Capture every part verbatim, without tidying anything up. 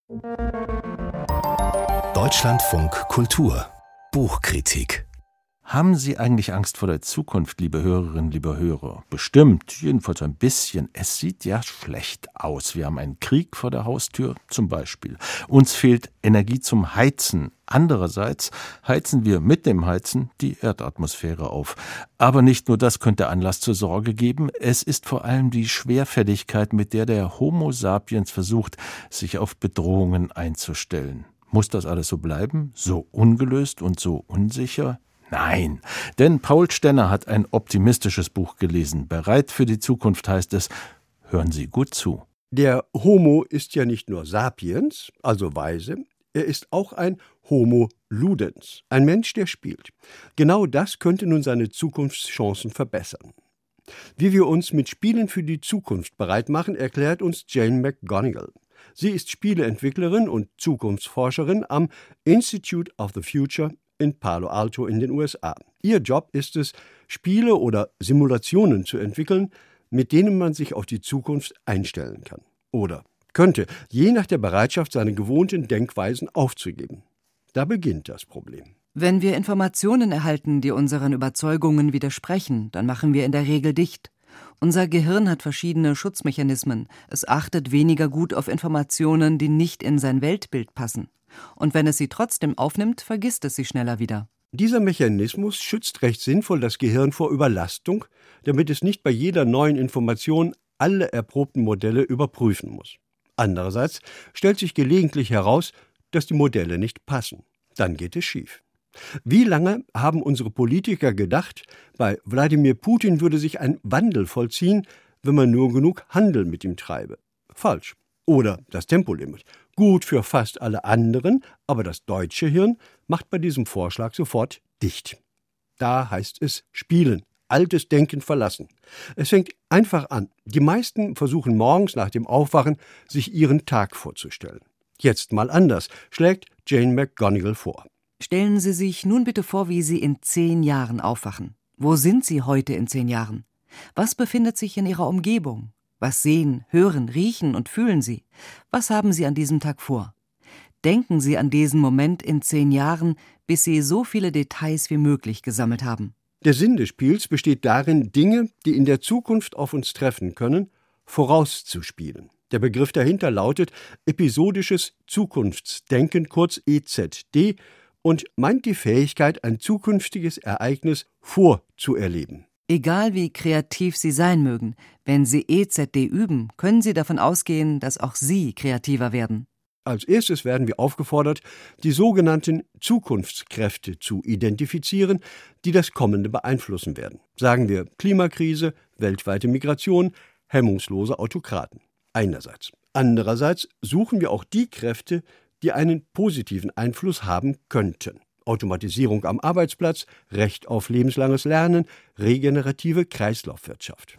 Deutschlandfunk Kultur Buchkritik. Haben Sie eigentlich Angst vor der Zukunft, liebe Hörerinnen, liebe Hörer? Bestimmt, jedenfalls ein bisschen. Es sieht ja schlecht aus. Wir haben einen Krieg vor der Haustür, zum Beispiel. Uns fehlt Energie zum Heizen. Andererseits heizen wir mit dem Heizen die Erdatmosphäre auf. Aber nicht nur das könnte Anlass zur Sorge geben. Es ist vor allem die Schwerfälligkeit, mit der der Homo sapiens versucht, sich auf Bedrohungen einzustellen. Muss das alles so bleiben? So ungelöst und so unsicher? Nein, denn Paul Stenner hat ein optimistisches Buch gelesen. Bereit für die Zukunft heißt es, hören Sie gut zu. Der Homo ist ja nicht nur sapiens, also weise, er ist auch ein Homo ludens, ein Mensch, der spielt. Genau das könnte nun seine Zukunftschancen verbessern. Wie wir uns mit Spielen für die Zukunft bereit machen, erklärt uns Jane McGonigal. Sie ist Spieleentwicklerin und Zukunftsforscherin am Institute of the Future in Palo Alto in den U S A. Ihr Job ist es, Spiele oder Simulationen zu entwickeln, mit denen man sich auf die Zukunft einstellen kann. Oder könnte, je nach der Bereitschaft, seine gewohnten Denkweisen aufzugeben. Da beginnt das Problem. Wenn wir Informationen erhalten, die unseren Überzeugungen widersprechen, dann machen wir in der Regel dicht. Unser Gehirn hat verschiedene Schutzmechanismen. Es achtet weniger gut auf Informationen, die nicht in sein Weltbild passen. Und wenn es sie trotzdem aufnimmt, vergisst es sie schneller wieder. Dieser Mechanismus schützt recht sinnvoll das Gehirn vor Überlastung, damit es nicht bei jeder neuen Information alle erprobten Modelle überprüfen muss. Andererseits stellt sich gelegentlich heraus, dass die Modelle nicht passen. Dann geht es schief. Wie lange haben unsere Politiker gedacht, bei Wladimir Putin würde sich ein Wandel vollziehen, wenn man nur genug Handel mit ihm treibe? Falsch. Oder das Tempolimit. Gut für fast alle anderen, aber das deutsche Hirn macht bei diesem Vorschlag sofort dicht. Da heißt es spielen, altes Denken verlassen. Es fängt einfach an. Die meisten versuchen morgens nach dem Aufwachen, sich ihren Tag vorzustellen. Jetzt mal anders, schlägt Jane McGonigal vor. Stellen Sie sich nun bitte vor, wie Sie in zehn Jahren aufwachen. Wo sind Sie heute in zehn Jahren? Was befindet sich in Ihrer Umgebung? Was sehen, hören, riechen und fühlen Sie? Was haben Sie an diesem Tag vor? Denken Sie an diesen Moment in zehn Jahren, bis Sie so viele Details wie möglich gesammelt haben. Der Sinn des Spiels besteht darin, Dinge, die in der Zukunft auf uns treffen können, vorauszuspielen. Der Begriff dahinter lautet episodisches Zukunftsdenken, kurz E Z D, und meint die Fähigkeit, ein zukünftiges Ereignis vorzuerleben. Egal wie kreativ Sie sein mögen, wenn Sie E Z D üben, können Sie davon ausgehen, dass auch Sie kreativer werden. Als erstes werden wir aufgefordert, die sogenannten Zukunftskräfte zu identifizieren, die das Kommende beeinflussen werden. Sagen wir Klimakrise, weltweite Migration, hemmungslose Autokraten. Einerseits. Andererseits suchen wir auch die Kräfte, die einen positiven Einfluss haben könnten. Automatisierung am Arbeitsplatz, Recht auf lebenslanges Lernen, regenerative Kreislaufwirtschaft.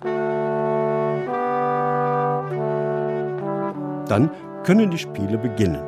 Dann können die Spiele beginnen.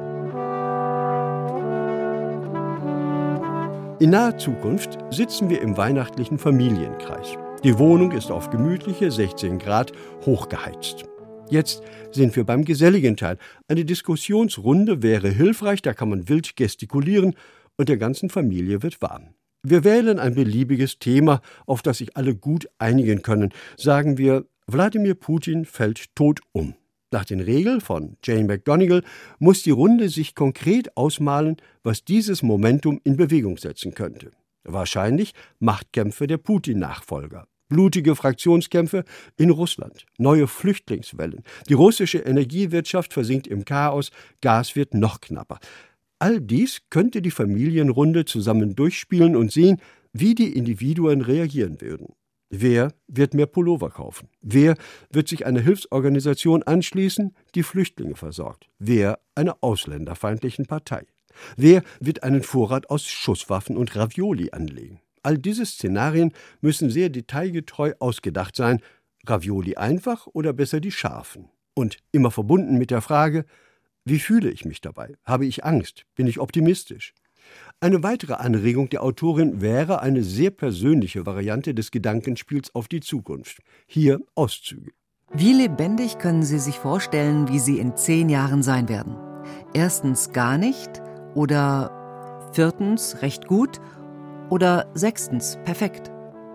In naher Zukunft sitzen wir im weihnachtlichen Familienkreis. Die Wohnung ist auf gemütliche sechzehn Grad hochgeheizt. Jetzt sind wir beim geselligen Teil. Eine Diskussionsrunde wäre hilfreich, da kann man wild gestikulieren und der ganzen Familie wird warm. Wir wählen ein beliebiges Thema, auf das sich alle gut einigen können. Sagen wir, Wladimir Putin fällt tot um. Nach den Regeln von Jane McGonigal muss die Runde sich konkret ausmalen, was dieses Momentum in Bewegung setzen könnte. Wahrscheinlich Machtkämpfe der Putin-Nachfolger. Blutige Fraktionskämpfe in Russland, neue Flüchtlingswellen. Die russische Energiewirtschaft versinkt im Chaos, Gas wird noch knapper. All dies könnte die Familienrunde zusammen durchspielen und sehen, wie die Individuen reagieren würden. Wer wird mehr Pullover kaufen? Wer wird sich einer Hilfsorganisation anschließen, die Flüchtlinge versorgt? Wer einer ausländerfeindlichen Partei? Wer wird einen Vorrat aus Schusswaffen und Ravioli anlegen? All diese Szenarien müssen sehr detailgetreu ausgedacht sein. Ravioli einfach oder besser die scharfen? Und immer verbunden mit der Frage, wie fühle ich mich dabei? Habe ich Angst? Bin ich optimistisch? Eine weitere Anregung der Autorin wäre eine sehr persönliche Variante des Gedankenspiels auf die Zukunft. Hier Auszüge. Wie lebendig können Sie sich vorstellen, wie Sie in zehn Jahren sein werden? Erstens gar nicht oder viertens recht gut oder sechstens perfekt.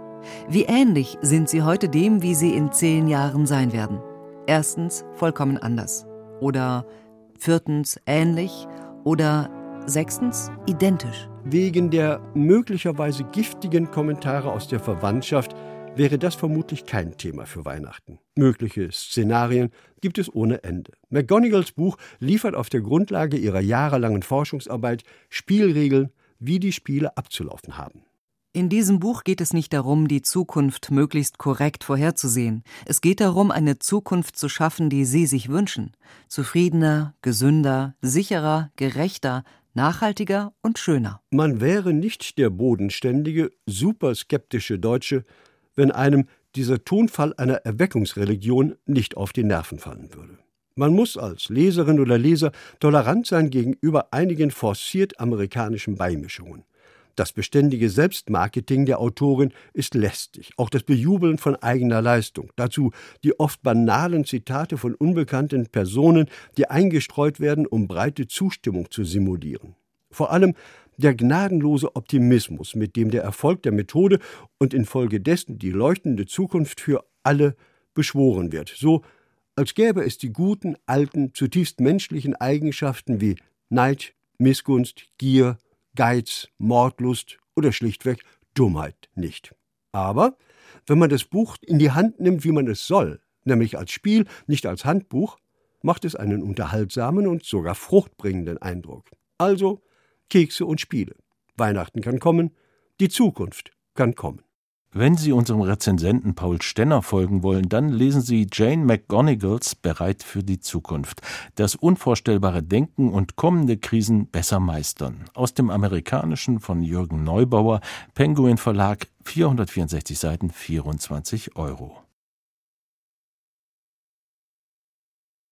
Wie ähnlich sind Sie heute dem, wie Sie in zehn Jahren sein werden? Erstens vollkommen anders oder viertens ähnlich oder sechstens identisch. Wegen der möglicherweise giftigen Kommentare aus der Verwandtschaft wäre das vermutlich kein Thema für Weihnachten. Mögliche Szenarien gibt es ohne Ende. McGonagalls Buch liefert auf der Grundlage ihrer jahrelangen Forschungsarbeit Spielregeln, wie die Spiele abzulaufen haben. In diesem Buch geht es nicht darum, die Zukunft möglichst korrekt vorherzusehen. Es geht darum, eine Zukunft zu schaffen, die Sie sich wünschen. Zufriedener, gesünder, sicherer, gerechter, nachhaltiger und schöner. Man wäre nicht der bodenständige, superskeptische Deutsche, wenn einem dieser Tonfall einer Erweckungsreligion nicht auf die Nerven fallen würde. Man muss als Leserin oder Leser tolerant sein gegenüber einigen forciert amerikanischen Beimischungen. Das beständige Selbstmarketing der Autorin ist lästig, auch das Bejubeln von eigener Leistung. Dazu die oft banalen Zitate von unbekannten Personen, die eingestreut werden, um breite Zustimmung zu simulieren. Vor allem der gnadenlose Optimismus, mit dem der Erfolg der Methode und infolgedessen die leuchtende Zukunft für alle beschworen wird. So, als gäbe es die guten, alten, zutiefst menschlichen Eigenschaften wie Neid, Missgunst, Gier, Geiz, Mordlust oder schlichtweg Dummheit nicht. Aber wenn man das Buch in die Hand nimmt, wie man es soll, nämlich als Spiel, nicht als Handbuch, macht es einen unterhaltsamen und sogar fruchtbringenden Eindruck. Also Kekse und Spiele. Weihnachten kann kommen, die Zukunft kann kommen. Wenn Sie unserem Rezensenten Paul Stenner folgen wollen, dann lesen Sie Jane McGonagalls Bereit für die Zukunft. Das unvorstellbare Denken und kommende Krisen besser meistern. Aus dem Amerikanischen von Jürgen Neubauer, Penguin Verlag, vierhundertvierundsechzig Seiten, vierundzwanzig Euro.